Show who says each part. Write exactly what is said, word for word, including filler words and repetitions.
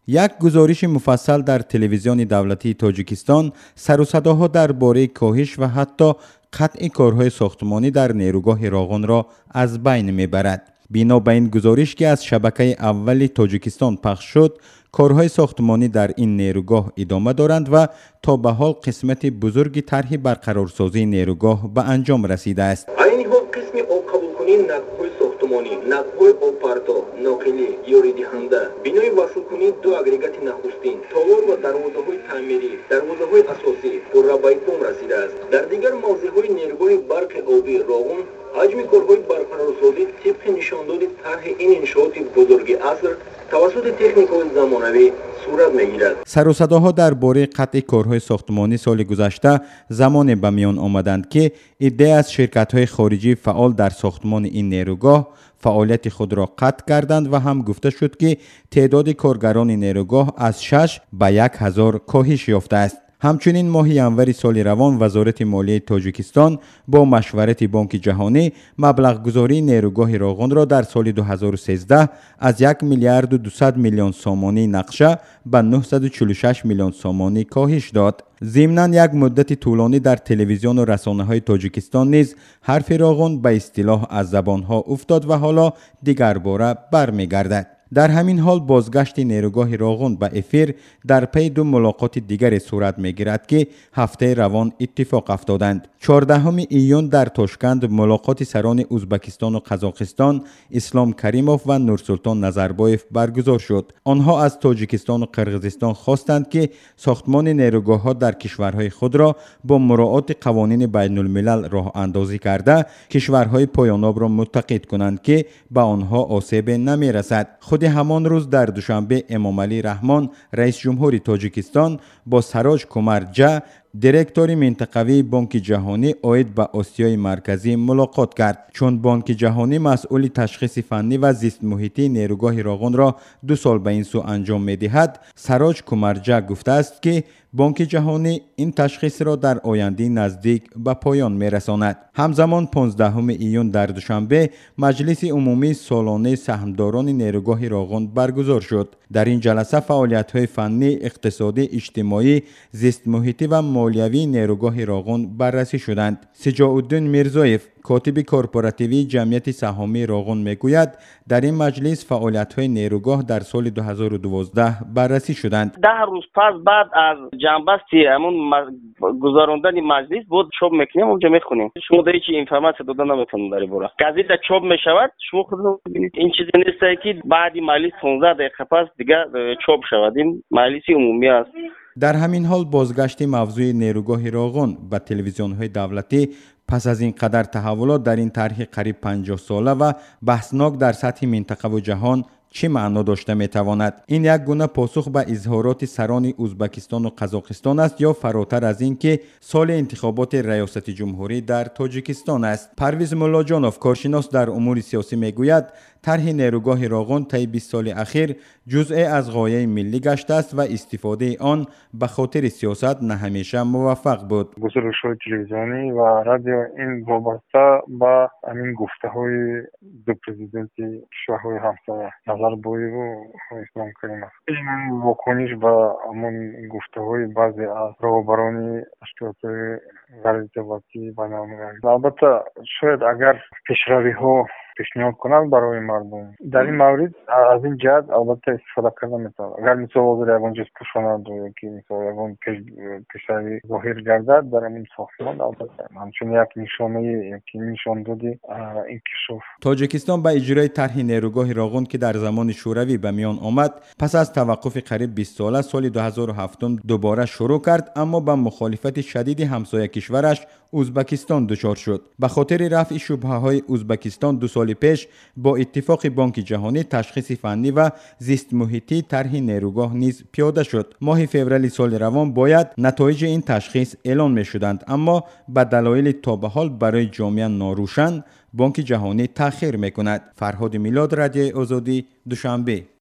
Speaker 1: یک گزارش مفصل در تلویزیون دولتی تاجیکستان سر و صداها درباره کاهش و حتی قطع کارهای ساختمانی در نیروگاه راغون را از بین میبرد. بنا به این گزارش که از شبکه اول تاجیکستان پخش شد، کارهای ساختمانی در این نیروگاه ادامه دارند و تا به حال قسمت بزرگی طرح برقرارسازی نیروگاه به انجام رسیده است.
Speaker 2: ساختمانی، نقب‌های آبپرتو، ناقلی، یاریدهنده، بینای وصل‌کنی دو اگریگات نخستین، تالار و دروازه‌های تعمیری، دروازه‌های اساسی پورا به اتمام رسیده است. در دیگر موضوع‌های نیروگاه برق آبی راغون، حجم کارهای برقرارسازی طبق نشانداد طرح این انشاءات بزرگ عصر توسط تکنیک‌های زمانوی صورت می‌گیرد.
Speaker 1: سر و صداها درباره قطع کارهای ساختمانی سال گذشته زمان به میان آمدند که عده از شرکت‌های خارجی فعال در ساختمان این نیروگاه فعالیت خود را قطع کردند و هم گفته شد که تعداد کارگران نیروگاه از شش به یک هزار کاهش یافته است. همچنین ماه ینور سال روان وزارت مالیه تاجیکستان با مشورت بانک جهانی مبلغ گذاری نیروگاه راغون را در سال دو هزار و سیزده از یک میلیارد و دویست میلیون سامانی نقشه به نهصد و چهل و شش میلیون سامانی کاهش داد. ضمناً یک مدت طولانی در تلویزیون و رسانه‌های تاجیکستان نیز حرف راغون به اصطلاح از زبان‌ها افتاد و حالا دیگر باره برمیگردد. در همین حال بازگشت نیروگاه راغون به افیر در پی دو ملاقات دیگر صورت میگیرد که هفته روان اتفاق افتادند. چهاردهم ایون در تاشکند ملاقات سران ازبکستان و قزاقستان اسلام کریموف و نورسلطان نظربایف برگزار شد. آنها از تاجیکستان و قرقیزستان خواستند که ساختمان نیروگاه‌ها در کشورهای خود را با مراعات قوانین بین الملل راه اندازی کرده کشورهای پایاناب را متقید کنند که به آنها آسیب نمیرسد. خود همان روز در دوشنبه امام علی رحمان رئیس جمهور تاجیکستان با سراج کمرجا دیرکتور منطقوی بانک جهانی عاید به آسیای مرکزی ملاقات کرد. چون بانک جهانی مسئول تشخیص فنی و زیست محیطی نیروگاه راغون را دو سال به این سو انجام می‌دهد، سراج کمرجا گفته است که بانک جهانی این تشخیص را در آینده نزدیک به پایان می‌رساند. همزمان پانزدهم ایون در دوشنبه مجلس عمومی سالانه سهامداران نیروگاه راغون برگزار شد. در این جلسه فعالیت‌های فنی، اقتصادی، اجتماعی، زیست محیطی و مالیوی نیروگاه راغون بررسی شدند. شجاع الدین میرزایف کاتب کورپوراتیوی جمعیت سهامی راغون میگوید در این مجلس فعالیت‌های نیروگاه در سال دو هزار و دوازده بررسی شدند.
Speaker 3: ده روز پس بعد از جنبستی همون گذراندن مجلس بود چوب میکنیم اونجا میخونیم. شما در هیچ اینفورماسیون دادن نمیتونم در باره. قضیه در چوب میشود شما خودتون ببینید. این چیزی نیست که بعد مجلس پانزده دقیقه پس دیگه چوب شود. این مجلس عمومی است.
Speaker 1: در همین حال بازگشت موضوع نیروگاه راغون به تلویزیون‌های دولتی پس از این قدر تحولات در این طرح قریب پنجاه ساله و بحثناک در سطح منطقه و جهان چه معنا داشته میتواند؟ این یک گونه پاسخ به اظهارات سران ازبکستان و قزاقستان است یا فراتر از این که سال انتخابات ریاست جمهوری در تاجیکستان است؟ پرویز ملاجانوف کارشناس در امور سیاسی میگوید طرح نیروگاه راغون طی بیست سال اخیر جزء از غایه ملی گشته است و استفاده آن به خاطر سیاست نه همیشه موفق بود.
Speaker 4: گزارش‌های تلویزیونی و رادیو این وابسته با همین گفته‌های دو پرزیدنت کشورهای همسایه نظربایف و اسلام کریم است. این واکنش با همون گفته‌های بعضی از رهبران تشکیلات غیردولتی بین‌المللی. البته شاید اگر پیشروی‌ها پیشنهاد کنند برای مردم در این مورد از این جهت البته استفاده کردن میتونه. اگر مثال وزیر یگان جز پوشاند و یکی مثال یگان پیشروی ظاهر گردد در این ساختمان البته همچون یک نشانه یکی نشان دادی انکشاف.
Speaker 1: تاجیکستان به اجرای طرح نیروگاه راغون که در زمان شوروی به میان آمد پس از توقف قریب بیست ساله سال دو هزار و هفت دوباره شروع کرد، اما با مخالفت شدید همسایه کشورش ازبکستان دچار شد. به خاطر رفع شبهه‌های ازبکستان دو سال پیش با اتفاق بانک جهانی تشخیص فنی و زیست محیطی طرح نیروگاه نیز پیاده شد. ماه فوریه سال روان باید نتایج این تشخیص اعلان می شدند، اما به دلایل تا به حال برای جامعه ناروشن بانک جهانی تأخیر می کند. فرهاد میلاد، رادیو آزادی، دوشنبه.